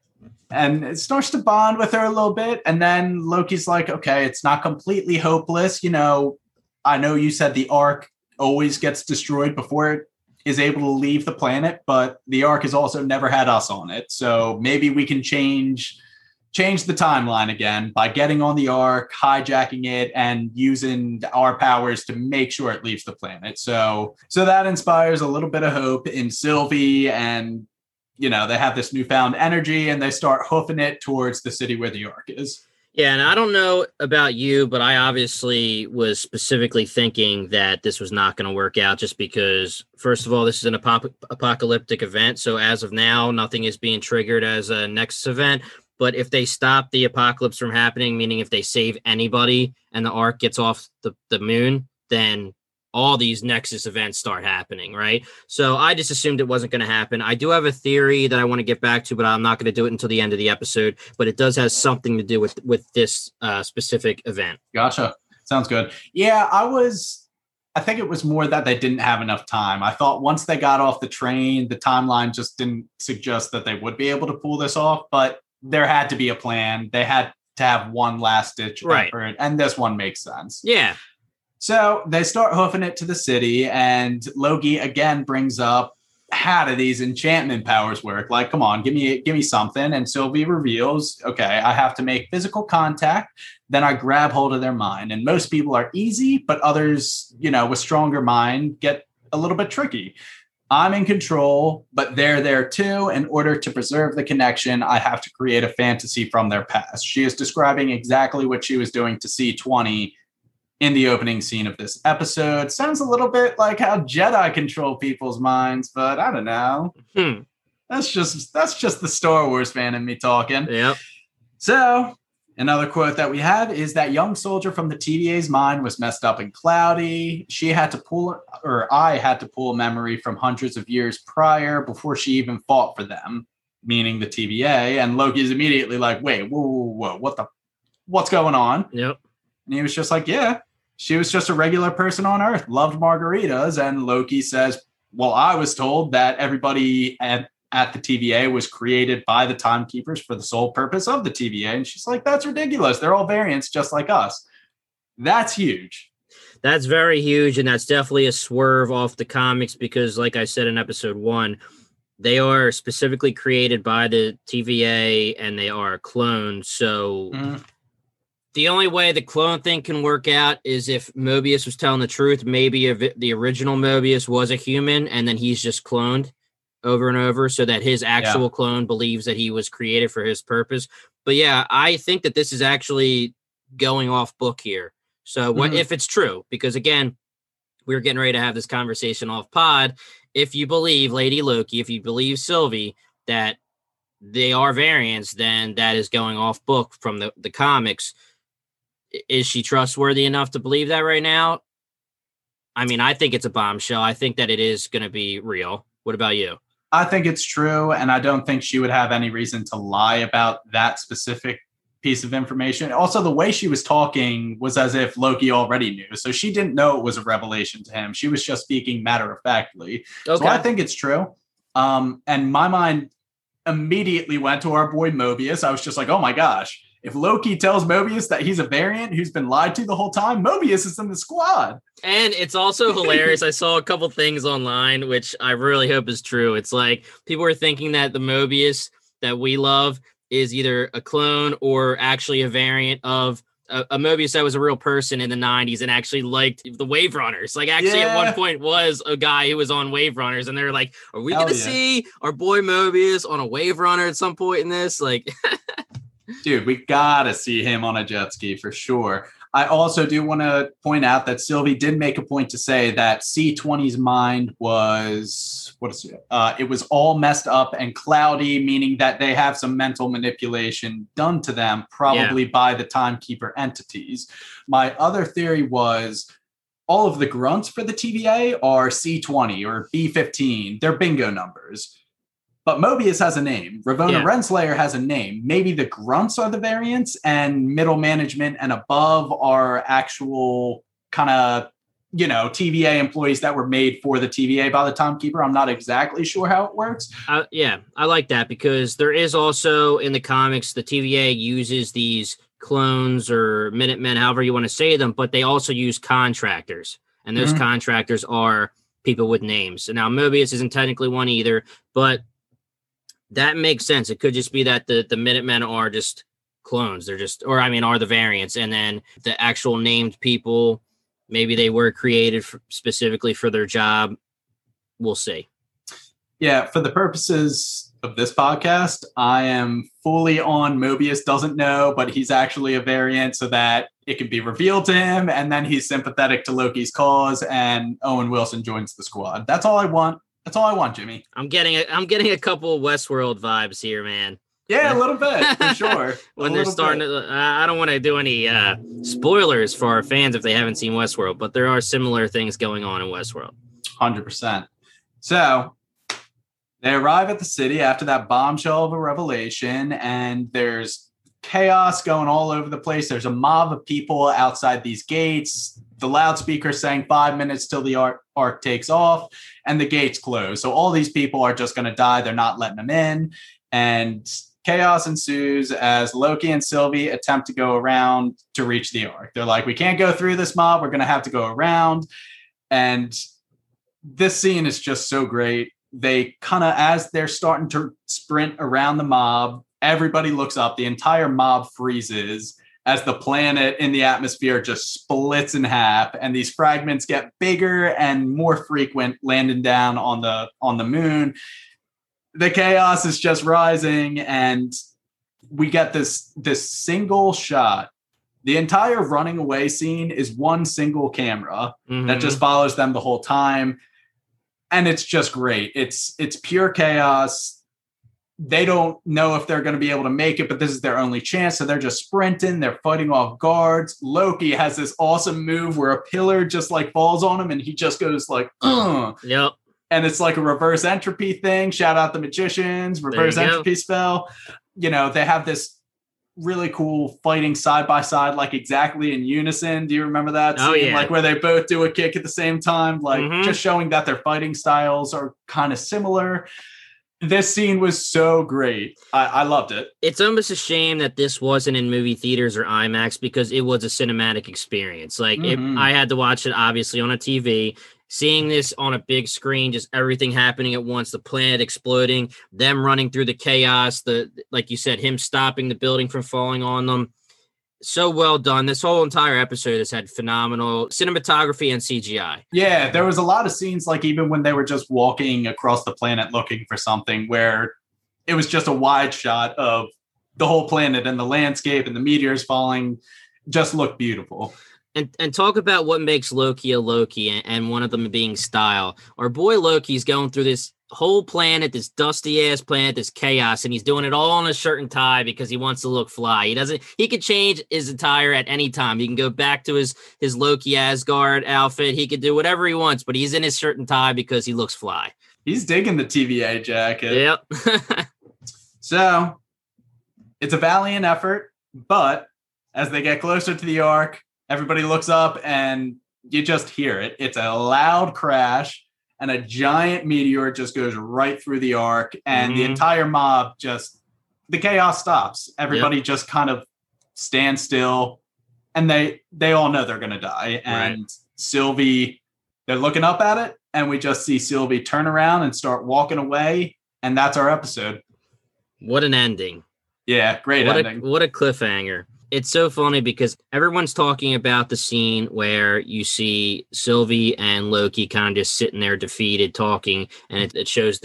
And it starts to bond with her a little bit. And then Loki's like, okay, it's not completely hopeless. You know, I know you said the Ark always gets destroyed before it is able to leave the planet, but the Ark has also never had us on it. So maybe we can change the timeline again by getting on the Ark, hijacking it, and using our powers to make sure it leaves the planet. So that inspires a little bit of hope in Sylvie, and you know, they have this newfound energy, and they start hoofing it towards the city where the Ark is. Yeah, and I don't know about you, but I obviously was specifically thinking that this was not going to work out, just because, first of all, this is an apocalyptic event. So as of now, nothing is being triggered as a Nexus event. But if they stop the apocalypse from happening, meaning if they save anybody and the Ark gets off the moon, then all these Nexus events start happening, right? So I just assumed it wasn't going to happen. I do have a theory that I want to get back to, but I'm not going to do it until the end of the episode. But it does have something to do with this specific event. Gotcha. Sounds good. Yeah, I think it was more that they didn't have enough time. I thought once they got off the train, the timeline just didn't suggest that they would be able to pull this off, but there had to be a plan. They had to have one last ditch effort, and this one makes sense. Yeah. So they start hoofing it to the city, and Loki again brings up, how do these enchantment powers work? Like, come on, give me something. And Sylvie reveals, okay, I have to make physical contact. Then I grab hold of their mind. And most people are easy, but others, you know, with stronger mind get a little bit tricky. I'm in control, but they're there too. In order to preserve the connection, I have to create a fantasy from their past. She is describing exactly what she was doing to C20 in the opening scene of this episode. Sounds a little bit like how Jedi control people's minds, but I don't know. That's just the Star Wars fan in me talking. Yep. So another quote that we have is that young soldier from the TVA's mind was messed up and cloudy. I had to pull a memory from hundreds of years prior before she even fought for them, meaning the TVA. And Loki's immediately like, wait, whoa, what's going on? Yep. And he was just like, yeah, she was just a regular person on Earth, loved margaritas. And Loki says, well, I was told that everybody at the TVA was created by the timekeepers for the sole purpose of the TVA. And she's like, that's ridiculous. They're all variants just like us. That's huge. That's very huge. And that's definitely a swerve off the comics because, like I said in episode 1, they are specifically created by the TVA and they are clones. So the only way the clone thing can work out is if Mobius was telling the truth. Maybe if the original Mobius was a human and then he's just cloned over and over so that his actual clone believes that he was created for his purpose. But yeah, I think that this is actually going off book here. So what if it's true? Because again, we're getting ready to have this conversation off pod. If you believe Lady Loki, if you believe Sylvie, that they are variants, then that is going off book from the comics. Is she trustworthy enough to believe that right now? I mean, I think it's a bombshell. I think that it is going to be real. What about you? I think it's true, and I don't think she would have any reason to lie about that specific piece of information. Also, the way she was talking was as if Loki already knew, so she didn't know it was a revelation to him. She was just speaking matter-of-factly. Okay. So I think it's true. And my mind immediately went to our boy Mobius. I was just like, oh my gosh, if Loki tells Mobius that he's a variant who's been lied to the whole time, Mobius is in the squad. And it's also hilarious. I saw a couple things online, which I really hope is true. It's like people are thinking that the Mobius that we love is either a clone or actually a variant of a Mobius that was a real person in the 90s and actually liked the Wave Runners. Like actually at one point was a guy who was on Wave Runners, and they're like, are we going to see our boy Mobius on a Wave Runner at some point in this? Like... Dude, we gotta see him on a jet ski for sure. I also do want to point out that Sylvie did make a point to say that C20's mind was, it was all messed up and cloudy, meaning that they have some mental manipulation done to them, probably by the Timekeeper entities. My other theory was all of the grunts for the TVA are C20 or B15. They're bingo numbers. But Mobius has a name. Ravonna Renslayer has a name. Maybe the grunts are the variants and middle management and above are actual kind of, TVA employees that were made for the TVA by the Timekeeper. I'm not exactly sure how it works. I like that because there is also in the comics, the TVA uses these clones or Minutemen, however you want to say them, but they also use contractors. And those contractors are people with names. And now Mobius isn't technically one either, but that makes sense. It could just be that the Minutemen are just clones. They're just, are the variants. And then the actual named people, maybe they were created specifically for their job. We'll see. Yeah, for the purposes of this podcast, I am fully on Mobius doesn't know, but he's actually a variant so that it can be revealed to him. And then he's sympathetic to Loki's cause and Owen Wilson joins the squad. That's all I want. That's all I want, Jimmy. I'm getting a couple of Westworld vibes here, man. Yeah, a little bit, for sure. When they're starting to, I don't want to do any spoilers for our fans if they haven't seen Westworld, but there are similar things going on in Westworld. 100%. So they arrive at the city after that bombshell of a revelation, and there's chaos going all over the place. There's a mob of people outside these gates. The loudspeaker saying 5 minutes till the arc takes off and the gates close. So all these people are just going to die. They're not letting them in. And chaos ensues as Loki and Sylvie attempt to go around to reach the arc. They're like, we can't go through this mob. We're going to have to go around. And this scene is just so great. They kind of, as they're starting to sprint around the mob, everybody looks up. The entire mob freezes as the planet in the atmosphere just splits in half, and these fragments get bigger and more frequent, landing down on the moon. The chaos is just rising, and we get this single shot. The entire running away scene is one single camera that just follows them the whole time, and it's just great. It's pure chaos. They don't know if they're going to be able to make it, but this is their only chance. So they're just sprinting. They're fighting off guards. Loki has this awesome move where a pillar just like falls on him and he just goes like, Yep. And it's like a reverse entropy thing. Shout out the magicians, reverse entropy spell. They have this really cool fighting side by side, like exactly in unison. Do you remember that scene? Oh, yeah. Like where they both do a kick at the same time, like just showing that their fighting styles are kind of similar. This scene was so great. I loved it. It's almost a shame that this wasn't in movie theaters or IMAX because it was a cinematic experience. Like I had to watch it obviously on a TV, seeing this on a big screen, just everything happening at once, the planet exploding, them running through the chaos, like you said, him stopping the building from falling on them. So well done. This whole entire episode has had phenomenal cinematography and CGI. Yeah, there was a lot of scenes, like even when they were just walking across the planet looking for something, where it was just a wide shot of the whole planet and the landscape and the meteors falling. Just looked beautiful. And talk about what makes Loki a Loki, and one of them being style. Our boy Loki's going through this whole planet, this dusty ass planet, this chaos, and he's doing it all on a shirt and tie because he wants to look fly. He could change his attire at any time. He can go back to his Loki Asgard outfit. He could do whatever he wants, but he's in his shirt and tie because he looks fly. He's digging the TVA jacket. Yep. So it's a valiant effort, but as they get closer to the Ark, everybody looks up and you just hear it. It's a loud crash and a giant meteor just goes right through the Ark, and the entire mob the chaos stops. Everybody just kind of stands still, and they all know they're going to die. And Sylvie, they're looking up at it, and we just see Sylvie turn around and start walking away. And that's our episode. What an ending. Yeah, great ending. What a cliffhanger. It's so funny because everyone's talking about the scene where you see Sylvie and Loki kind of just sitting there defeated talking, and it shows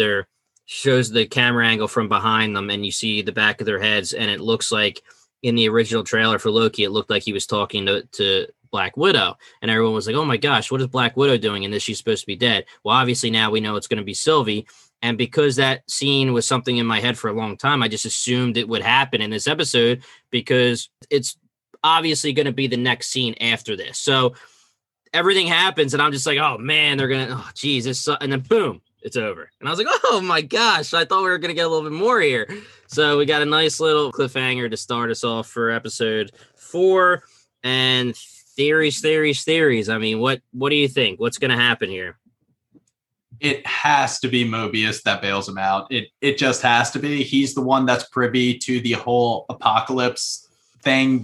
the camera angle from behind them, and you see the back of their heads, and it looks like in the original trailer for Loki, it looked like he was talking to Black Widow, and everyone was like, oh my gosh, what is Black Widow doing in this? She's supposed to be dead. Well, obviously now we know it's going to be Sylvie. And because that scene was something in my head for a long time, I just assumed it would happen in this episode because it's obviously going to be the next scene after this. So everything happens and I'm just like, oh man, they're going to, oh geez, and then boom, it's over. And I was like, oh my gosh, I thought we were going to get a little bit more here. So we got a nice little cliffhanger to start us off for episode 4. And theories. I mean, what do you think? What's going to happen here? It has to be Mobius that bails him out. It just has to be. He's the one that's privy to the whole apocalypse thing.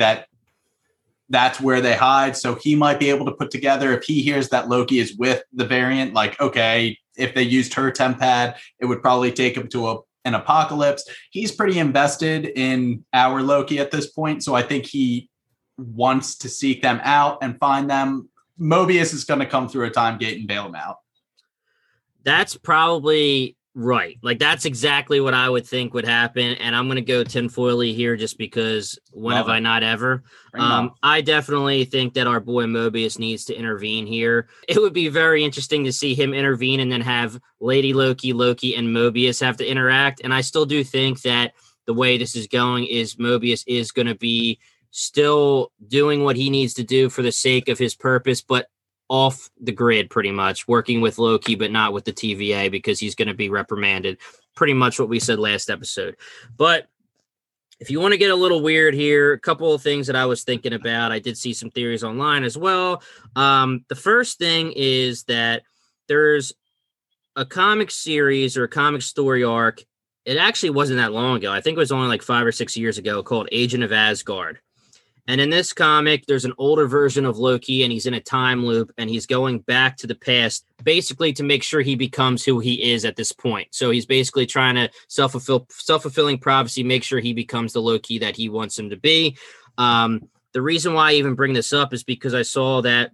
That's where they hide. So he might be able to put together, if he hears that Loki is with the variant, like, okay, if they used her TemPad, it would probably take him to an apocalypse. He's pretty invested in our Loki at this point. So I think he wants to seek them out and find them. Mobius is going to come through a time gate and bail him out. That's probably right. Like, that's exactly what I would think would happen. And I'm going to go tinfoily here just because when have I not ever? I definitely think that our boy Mobius needs to intervene here. It would be very interesting to see him intervene and then have Lady Loki, and Mobius have to interact. And I still do think that the way this is going is Mobius is going to be still doing what he needs to do for the sake of his purpose, but off the grid, pretty much working with Loki, but not with the TVA because he's going to be reprimanded. Pretty much what we said last episode. But if you want to get a little weird here, a couple of things that I was thinking about. I did see some theories online as well. The first thing is that there's a comic series or a comic story arc. It actually wasn't that long ago. I think it was only like 5 or 6 years ago, called Agent of Asgard. And in this comic, there's an older version of Loki, and he's in a time loop, and he's going back to the past, basically to make sure he becomes who he is at this point. So he's basically trying to self-fulfilling prophecy, make sure he becomes the Loki that he wants him to be. The reason why I even bring this up is because I saw that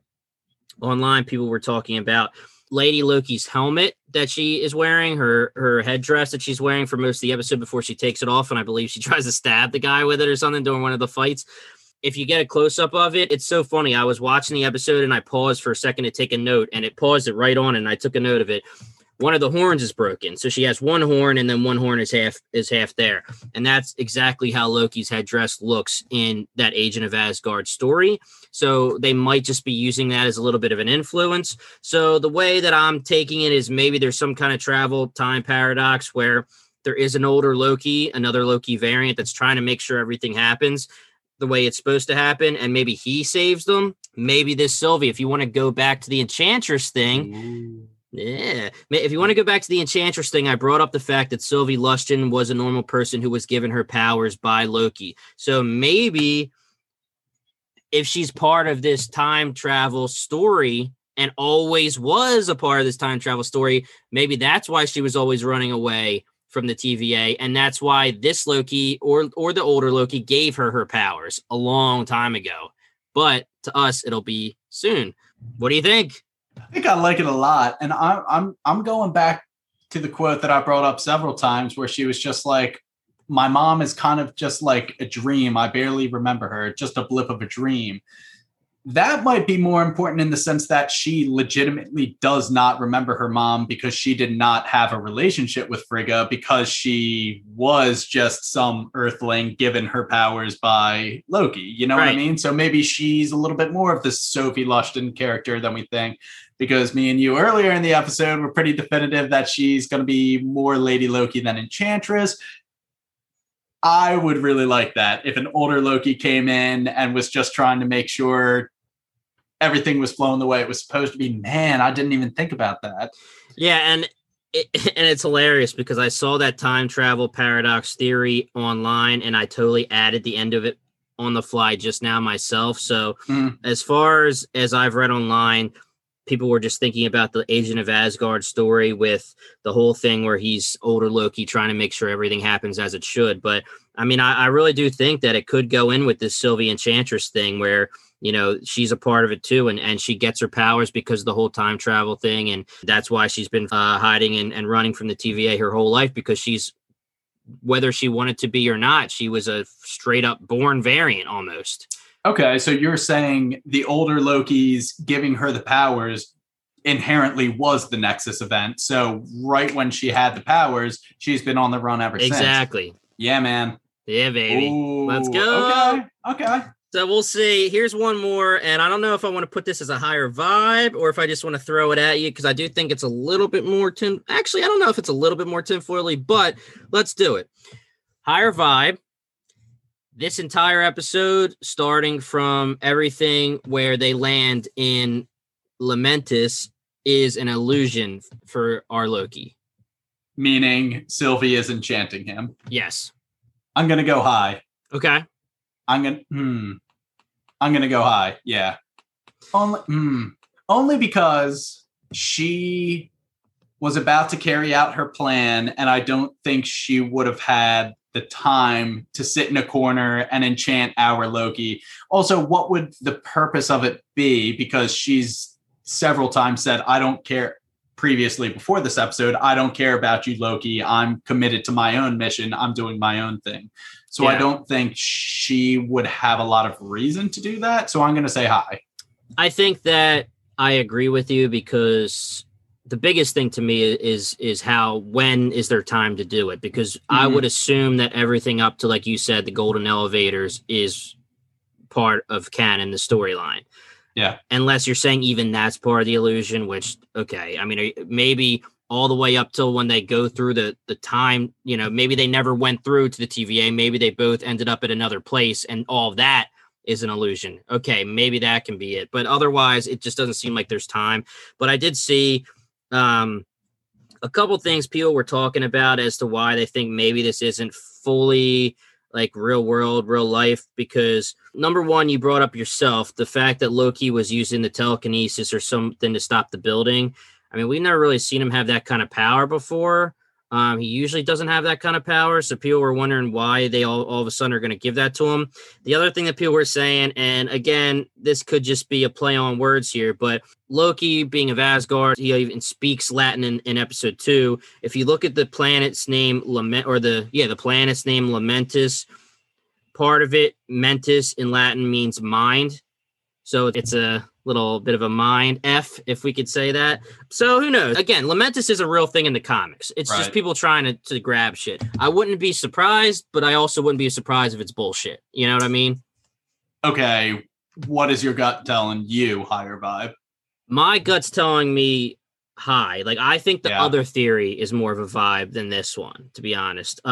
online people were talking about Lady Loki's helmet that she is wearing, her headdress that she's wearing for most of the episode before she takes it off, and I believe she tries to stab the guy with it or something during one of the fights. If you get a close-up of it, it's so funny. I was watching the episode and I paused for a second to take a note, and it paused it right on, and I took a note of it. One of the horns is broken. So she has one horn, and then one horn is half there. And that's exactly how Loki's headdress looks in that Agent of Asgard story. So they might just be using that as a little bit of an influence. So the way that I'm taking it is maybe there's some kind of travel time paradox where there is an older Loki, another Loki variant that's trying to make sure everything happens the way it's supposed to happen, and maybe he saves them. Maybe this Sylvie, if you want to go back to the Enchantress thing, if you want to go back to the Enchantress thing, I brought up the fact that Sylvie Lushton was a normal person who was given her powers by Loki. So maybe if she's part of this time travel story and always was a part of this time travel story. Maybe that's why she was always running away from the TVA, and that's why this Loki or the older Loki gave her powers a long time ago. But to us, it'll be soon. What do you think? I think I like it a lot, and I'm going back to the quote that I brought up several times, where she was just like, "My mom is kind of just like a dream. I barely remember her, just a blip of a dream." That might be more important in the sense that she legitimately does not remember her mom because she did not have a relationship with Frigga, because she was just some earthling given her powers by Loki. You know what I mean? So maybe she's a little bit more of the Sophie Lushton character than we think, because me and you earlier in the episode were pretty definitive that she's going to be more Lady Loki than Enchantress. I would really like that if an older Loki came in and was just trying to make sure everything was flowing the way it was supposed to be. Man, I didn't even think about that. Yeah, and it's hilarious because I saw that time travel paradox theory online, and I totally added the end of it on the fly just now myself. So as far as I've read online, people were just thinking about the Agent of Asgard story with the whole thing where he's older Loki trying to make sure everything happens as it should. But I mean, I really do think that it could go in with this Sylvie Enchantress thing where, you know, she's a part of it too. And she gets her powers because of the whole time travel thing. And that's why she's been hiding and running from the TVA her whole life, because she's, whether she wanted to be or not, she was a straight up born variant almost. Okay, so you're saying the older Loki's giving her the powers inherently was the Nexus event. So right when she had the powers, she's been on the run ever since. Exactly. Yeah, man. Yeah, baby. Ooh, let's go. Okay. So we'll see. Here's one more, and I don't know if I want to put this as a higher vibe or if I just want to throw it at you, because I do think it's a little bit more Actually, I don't know if it's a little bit more tinfoily, but let's do it. Higher vibe. This entire episode, starting from everything where they land in Lamentis, is an illusion for our Loki. Meaning Sylvie is enchanting him. Yes. I'm going to go high. Okay. I'm going to go high. Yeah. Only because she was about to carry out her plan, and I don't think she would have had the time to sit in a corner and enchant our Loki. Also, what would the purpose of it be? Because she's several times said, I don't care, previously before this episode, I don't care about you, Loki. I'm committed to my own mission. I'm doing my own thing. So I don't think she would have a lot of reason to do that. So I'm going to say high. I think that I agree with you, because the biggest thing to me is how, when is there time to do it? Because I would assume that everything up to, like you said, the golden elevators is part of canon, the storyline. Yeah. Unless you're saying even that's part of the illusion, which, okay. I mean, maybe all the way up till when they go through the time, you know, maybe they never went through to the TVA. Maybe they both ended up at another place, and all of that is an illusion. Okay. Maybe that can be it. But otherwise, it just doesn't seem like there's time. But I did see a couple things people were talking about as to why they think maybe this isn't fully like real world, real life, because number one, you brought up yourself, the fact that Loki was using the telekinesis or something to stop the building. I mean, we've never really seen him have that kind of power before. He usually doesn't have that kind of power. So people were wondering why they all of a sudden are going to give that to him. The other thing that people were saying, and again, this could just be a play on words here, but Loki being of Asgard, he even speaks Latin in episode 2. If you look at the planet's name, the planet's name Lamentis, part of it, mentis in Latin means mind. So it's a little bit of a mind F, if we could say that. So who knows? Again, Lamentis is a real thing in the comics. It's just people trying to grab shit. I wouldn't be surprised, but I also wouldn't be surprised if it's bullshit. You know what I mean? Okay. What is your gut telling you, higher vibe? My gut's telling me high. Like, I think the other theory is more of a vibe than this one, to be honest.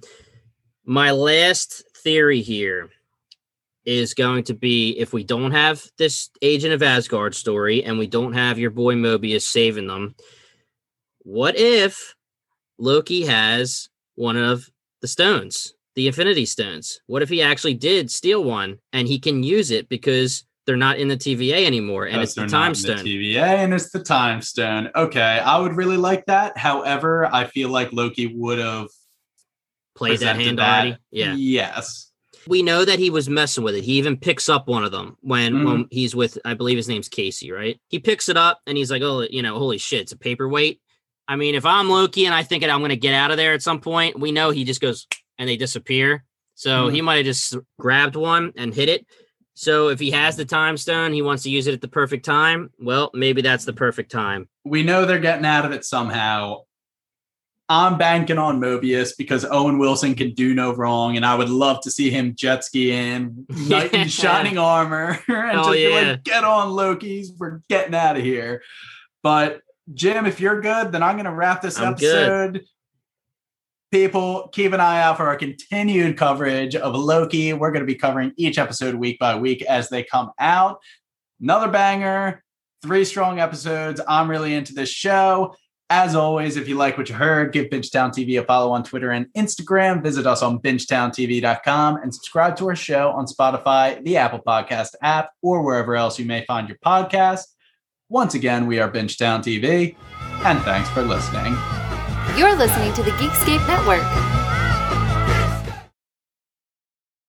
My last theory here is going to be, if we don't have this Agent of Asgard story and we don't have your boy Mobius saving them, what if Loki has one of the stones, the Infinity Stones? What if he actually did steal one and he can use it because they're not in the TVA anymore, and it's the Time Stone. TVA, and it's the Time Stone. Okay, I would really like that. However, I feel like Loki would have played that hand already. Yeah. Yes. We know that he was messing with it. He even picks up one of them when he's with, I believe his name's Casey, right? He picks it up and he's like, oh, holy shit, it's a paperweight. I mean, if I'm Loki and I think I'm going to get out of there at some point, we know he just goes and they disappear. So he might have just grabbed one and hit it. So if he has the Time Stone, he wants to use it at the perfect time. Well, maybe that's the perfect time. We know they're getting out of it somehow. I'm banking on Mobius because Owen Wilson can do no wrong, and I would love to see him jet ski in, knight in shining armor, and be like, get on, Lokis, we're getting out of here. But Jim, if you're good, then I'm going to wrap this episode. Good. People, keep an eye out for our continued coverage of Loki. We're going to be covering each episode week by week as they come out. Another banger, 3 strong episodes. I'm really into this show. As always, if you like what you heard, give Bingetown TV a follow on Twitter and Instagram. Visit us on bingetowntv.com and subscribe to our show on Spotify, the Apple Podcast app, or wherever else you may find your podcast. Once again, we are Bingetown TV, and thanks for listening. You're listening to the Geekscape Network.